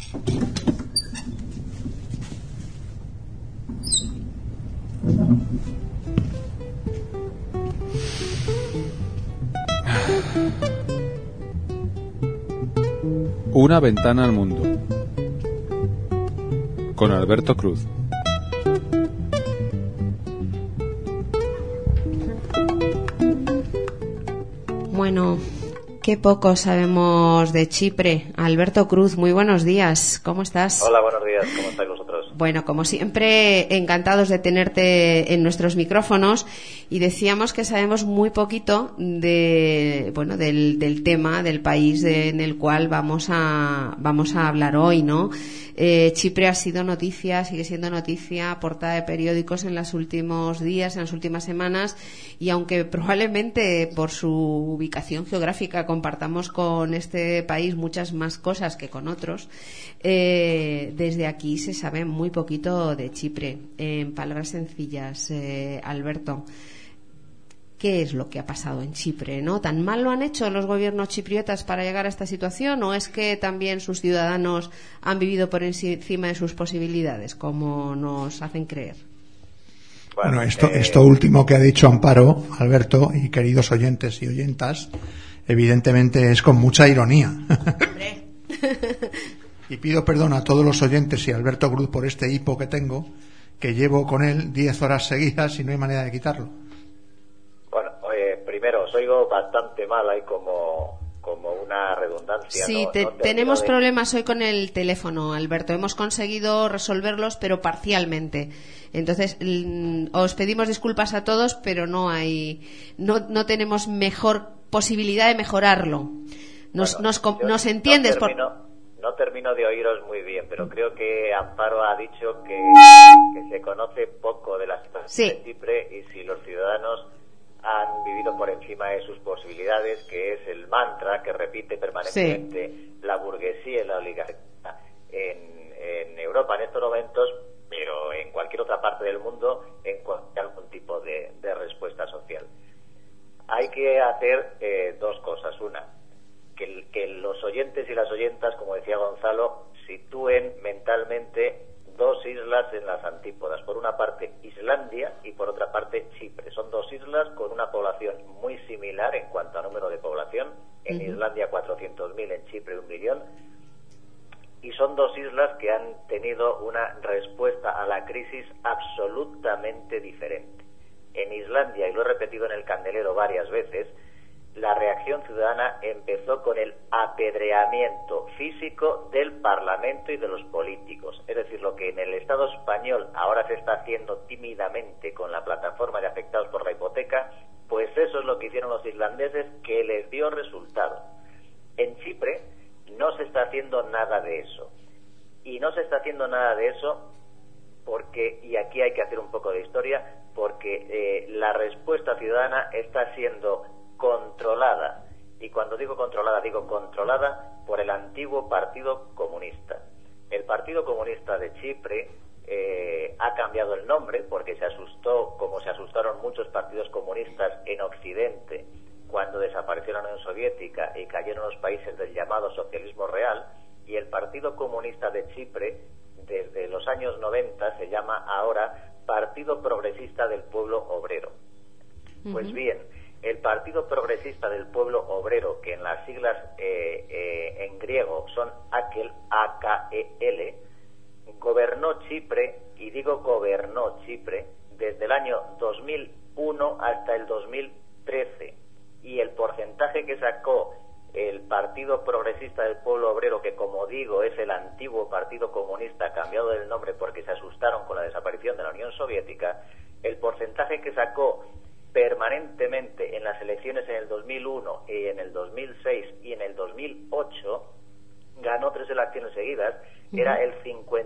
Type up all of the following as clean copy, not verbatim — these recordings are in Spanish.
Una ventana al mundo, con Alberto Cruz. Bueno, qué poco sabemos de Chipre. Alberto Cruz, muy buenos días. ¿Cómo estás? Hola, buenos días. ¿Cómo estáis vosotros? Bueno, como siempre, encantados de tenerte en nuestros micrófonos, y decíamos que sabemos muy poquito del tema, del país en el cual vamos a hablar hoy, ¿no? Chipre ha sido noticia, sigue siendo noticia, portada de periódicos en los últimos días, en las últimas semanas, y aunque probablemente por su ubicación geográfica compartamos con este país muchas más cosas que con otros, desde aquí se sabe muy poquito de Chipre. En palabras sencillas, Alberto, ¿qué es lo que ha pasado en Chipre, ¿no? ¿Tan mal lo han hecho los gobiernos chipriotas para llegar a esta situación, o es que también sus ciudadanos han vivido por encima de sus posibilidades, como nos hacen creer? Bueno, esto último que ha dicho Amparo, Alberto, y queridos oyentes y oyentas, evidentemente es con mucha ironía. Y pido perdón a todos los oyentes y a Alberto Cruz por este hipo que tengo, que llevo con él 10 horas seguidas y no hay manera de quitarlo. Primero, os oigo bastante mal, hay como una redundancia. Sí, tenemos problemas hoy con el teléfono, Alberto. Hemos conseguido resolverlos, pero parcialmente. Entonces, os pedimos disculpas a todos, pero no tenemos mejor posibilidad de mejorarlo. ¿Nos entiendes? No termino de oíros muy bien, pero creo que Amparo ha dicho que se conoce poco de la situación de Chipre, y si los ciudadanos han vivido por encima de sus posibilidades, que es el mantra que repite permanentemente la burguesía y la oligarquía en Europa en estos momentos, pero en cualquier otra parte del mundo, en cualquier algún tipo de respuesta social. Hay que hacer dos cosas. Una, que los oyentes y las oyentas, como decía Gonzalo, sitúen mentalmente dos islas en las antípodas. Por una parte Islandia y por otra parte Chipre. Son dos islas con una población muy similar en cuanto a número de población. En Islandia 400.000, en Chipre 1 millón. Y son dos islas que han tenido una respuesta a la crisis absolutamente diferente. En Islandia, y lo he repetido en el Candelero varias veces, la reacción ciudadana empezó con el apedreamiento físico del Parlamento y de los políticos. Es decir, lo que en el Estado español ahora se está haciendo tímidamente con la plataforma de afectados por la hipoteca, pues eso es lo que hicieron los islandeses, que les dio resultado. En Chipre no se está haciendo nada de eso. Y no se está haciendo nada de eso porque, y aquí hay que hacer un poco de historia, porque la respuesta ciudadana está siendo controlada, y cuando digo controlada por el antiguo Partido Comunista. El Partido Comunista de Chipre ha cambiado el nombre porque se asustó, como se asustaron muchos partidos comunistas en Occidente cuando desapareció la Unión Soviética y cayeron los países del llamado socialismo real, y el Partido Comunista de Chipre desde los años 90 se llama ahora Partido Progresista del Pueblo Obrero. Pues bien, el Partido Progresista del Pueblo Obrero, que en las siglas en griego son AKEL, gobernó Chipre, y digo gobernó Chipre, desde el año 2001 hasta el 2013. Y el porcentaje que sacó el Partido Progresista del Pueblo Obrero, que como digo es el antiguo Partido Comunista cambiado del nombre porque se asustaron con la desaparición de la Unión Soviética, el porcentaje que sacó permanentemente en las elecciones en el 2001 y en el 2006 y en el 2008, ganó 3 elecciones seguidas, era el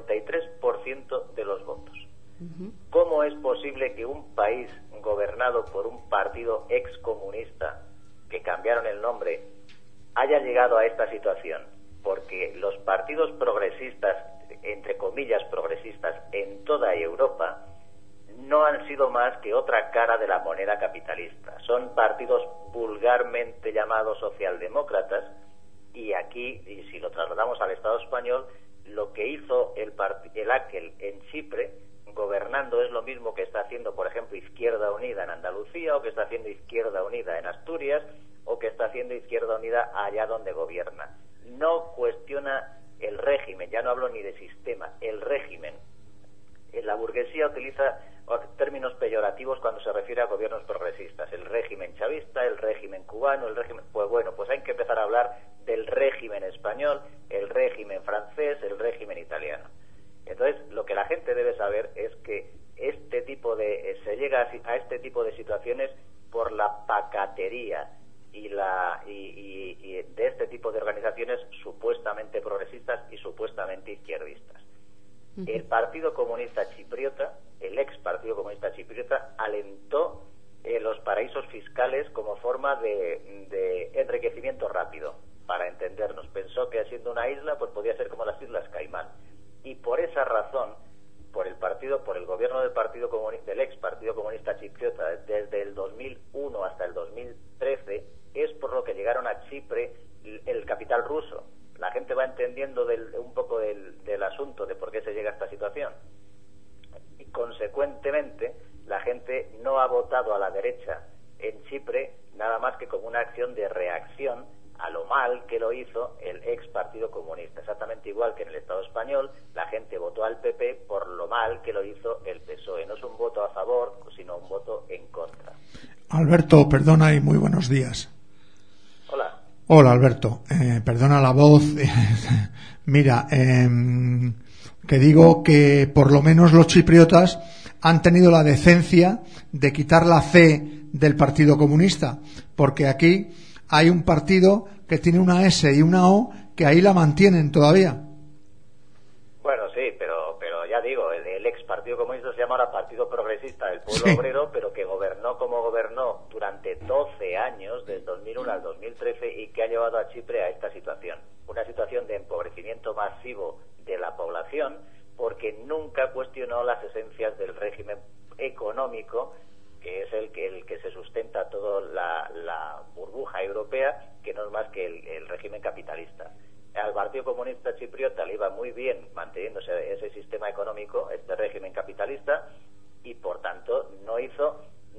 53% de los votos. ¿Cómo es posible que un país gobernado por un partido excomunista, que cambiaron el nombre, haya llegado a esta situación? Porque los partidos progresistas, entre comillas progresistas, en toda Europa, no han sido más que otra cara de la moneda capitalista. Son partidos vulgarmente llamados socialdemócratas, y aquí, y si lo trasladamos al Estado español, lo que hizo el AKEL en Chipre, gobernando, es lo mismo que está haciendo, por ejemplo, Izquierda Unida en Andalucía, o que está haciendo Izquierda Unida en Asturias, o que está haciendo Izquierda Unida allá donde gobierna. No cuestiona el régimen, ya no hablo ni de sistema, el régimen. La burguesía utiliza términos peyorativos cuando se refiere a gobiernos progresistas, el régimen chavista, el régimen cubano, el régimen... Pues bueno, pues hay que empezar a hablar del régimen español, el régimen francés, el régimen italiano. Entonces, lo que la gente debe saber es que se llega a este tipo de situaciones por la pacatería y de este tipo de organizaciones supuestamente progresistas y supuestamente izquierdistas. El Partido Comunista Chipriota, el ex Partido Comunista Chipriota, alentó los paraísos fiscales como forma de enriquecimiento rápido, para entendernos. Pensó que siendo una isla, pues podía ser como las Islas Caimán. Y por esa razón, por el gobierno del ex Partido Comunista Chipriota, desde el 2001 hasta el 2013, es por lo que llegaron a Chipre el capital ruso. La gente va entendiendo un poco del asunto de por qué se llega a esta situación. Y consecuentemente, la gente no ha votado a la derecha en Chipre nada más que como una acción de reacción a lo mal que lo hizo el ex Partido Comunista. Exactamente igual que en el Estado español, la gente votó al PP por lo mal que lo hizo el PSOE. No es un voto a favor, sino un voto en contra. Alberto, perdona y muy buenos días. Hola. Hola, Alberto. Perdona la voz. Mira, que digo que por lo menos los chipriotas han tenido la decencia de quitar la C del Partido Comunista, porque aquí hay un partido que tiene una S y una O que ahí la mantienen todavía. Bueno, sí, pero ya digo, el ex Partido Comunista se llama ahora Partido Progresista del Pueblo Obrero, pero que gobernó como gobernó durante 12 años, del 2001 al 2013, y que ha llevado a Chipre a esta situación. Una situación de empobrecimiento masivo de la población, porque nunca cuestionó las esencias del régimen económico, que es el que se sustenta toda la burbuja europea, que no es más que el régimen capitalista. Al Partido Comunista Chipriota le iba muy bien manteniéndose ese sistema económico, este régimen capitalista, y por tanto no hizo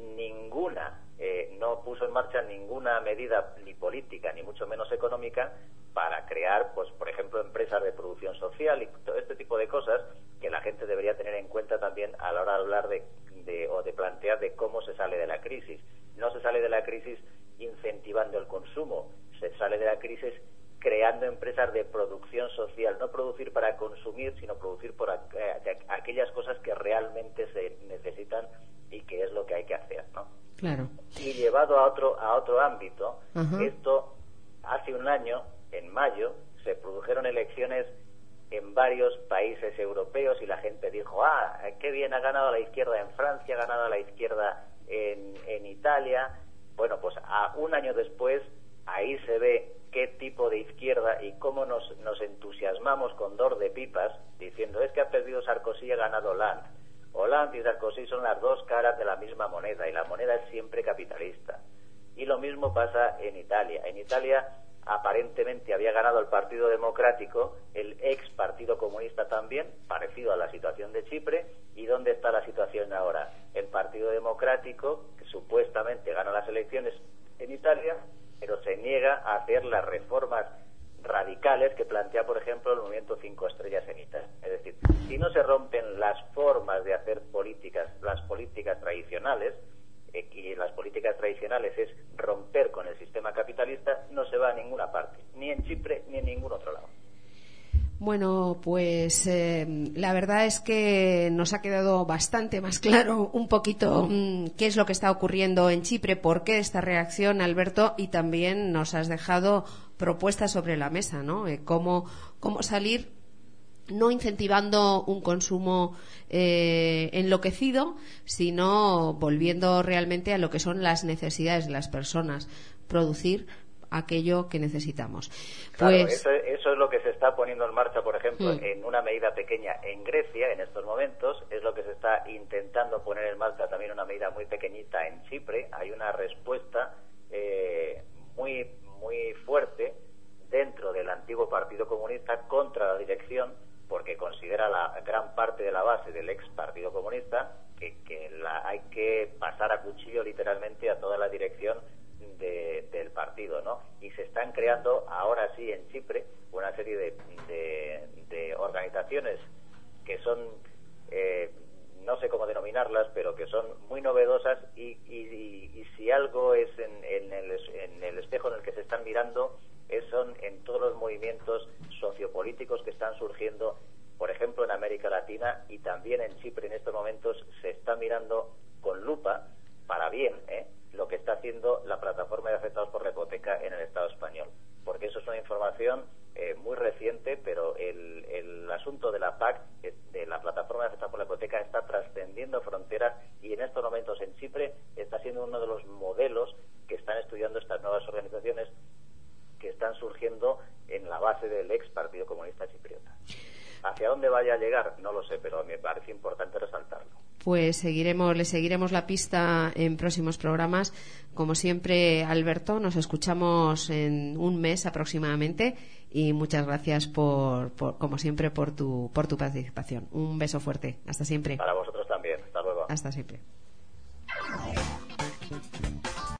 no puso en marcha ninguna medida ni política, ni mucho menos económica, para crear, pues por ejemplo, empresas de producción social y todo este tipo de cosas que la gente debería tener en cuenta también a la hora de hablar de plantear de cómo se sale de la crisis. No se sale de la crisis incentivando el consumo, se sale de la crisis creando empresas de producción social, no producir para consumir, sino producir por aquellas cosas que realmente se necesitan y que es lo que hay que hacer, ¿no? Claro. Y llevado a otro ámbito, esto hace un año, en mayo, se produjeron elecciones en varios países europeos y la gente dijo, qué bien, ha ganado la izquierda en Francia, ha ganado la izquierda en Italia. Bueno, pues un año después, ahí se ve qué tipo de izquierda y cómo nos entusiasmamos con dor de pipas, diciendo, es que ha perdido Sarkozy y ha ganado Hollande. Hollande y Sarkozy son las dos caras de la misma moneda, y la moneda es siempre capitalista. Y lo mismo pasa en Italia. En Italia aparentemente había ganado el Partido Democrático, el ex Partido Comunista también, parecido a la situación de Chipre. ¿Y dónde está la situación ahora? El Partido Democrático, que supuestamente gana las elecciones en Italia, pero se niega a hacer las reformas radicales que plantea, por ejemplo, el Movimiento 5 Estrellas en Italia. Es decir, si no se rompen las formas de hacer políticas, las políticas tradicionales, y las políticas tradicionales es romper con el sistema capitalista, no se va a ninguna parte, ni en Chipre ni en ningún otro lado. Bueno, pues la verdad es que nos ha quedado bastante más claro un poquito qué es lo que está ocurriendo en Chipre, por qué esta reacción, Alberto, y también nos has dejado propuestas sobre la mesa, ¿no? Cómo salir no incentivando un consumo enloquecido, sino volviendo realmente a lo que son las necesidades de las personas, producir aquello que necesitamos. Claro, eso es lo que se está poniendo en marcha, por ejemplo, en una medida pequeña en Grecia en estos momentos, es lo que se está intentando poner en marcha también una medida muy pequeñita en Chipre. Hay una respuesta muy fuerte dentro del antiguo Partido Comunista contra la dirección porque considera la gran parte de la base del ex Partido Comunista que hay que pasar a cuchillo literalmente a toda la dirección del partido, ¿no? Y se están creando ahora sí en Chipre una serie de organizaciones que son no sé cómo denominarlas, pero que son muy novedosas y si algo es en el espejo en el que se están mirando son en todos los movimientos sociopolíticos que están surgiendo, por ejemplo en América Latina, y también en Chipre en estos momentos se está mirando con lupa para bien lo que está haciendo la plataforma de afectados por la hipoteca en el Estado español, porque eso es una información muy reciente, pero el asunto de la PAC, de la plataforma de afectados por la hipoteca, está trascendiendo fronteras y en estos momentos en Chipre está siendo uno de los modelos que están estudiando estas nuevas organizaciones que están surgiendo en la base del ex Partido Comunista Chipriota. ¿Hacia dónde vaya a llegar? No lo sé, pero me parece importante resaltarlo. Pues le seguiremos la pista en próximos programas. Como siempre, Alberto, nos escuchamos en un mes aproximadamente y muchas gracias como siempre, por tu participación. Un beso fuerte. Hasta siempre. Para vosotros también. Hasta luego. Hasta siempre.